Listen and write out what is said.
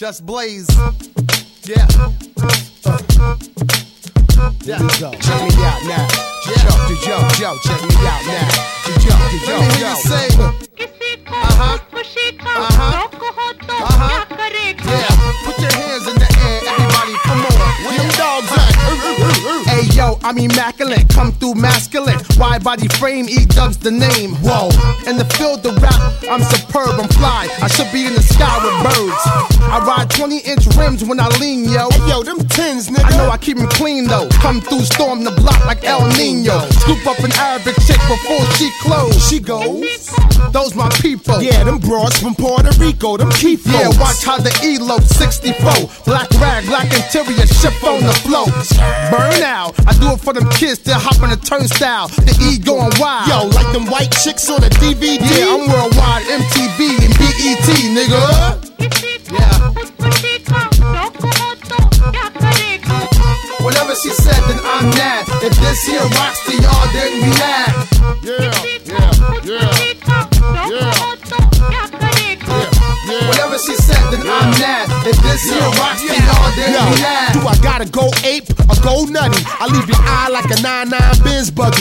Just Blaze. Yeah. Yeah. Check me out now. Yo, check me out now. Yo. Let me hear you say. Yeah. Put your hands in the air, everybody. Come on. Where them dogs at? Hey yo, I'm immaculate, come through masculine. Wide body frame, E-Dub's the name. Whoa, in the field of rap, I'm superb, I'm fly. I should be in the sky with birds. I ride 20-inch rims when I lean, yo. Hey yo, them tins, nigga. I know I keep them clean though. Come through, storm the block like El Nino. Scoop up an Arabic chick before she close. She goes. Those my people. Yeah, them broads from Puerto Rico, them Keith. Yeah, watch how the E-Lo 64. Black rag, black interior, ship on the float. Burn out. I do it for them kids that hop on the turnstile. The E going wild. Yo, like them white chicks on a DVD. Yeah, I'm worldwide, MTV and BET, nigga. Yeah. Whatever she said, then I'm mad. If this here rocks to y'all, then we mad. Whatever she said, then I'm mad. If this here rocks to y'all, then we mad. Do I gotta go ape or go nutty? I leave your eye like a 99 Benz buggy.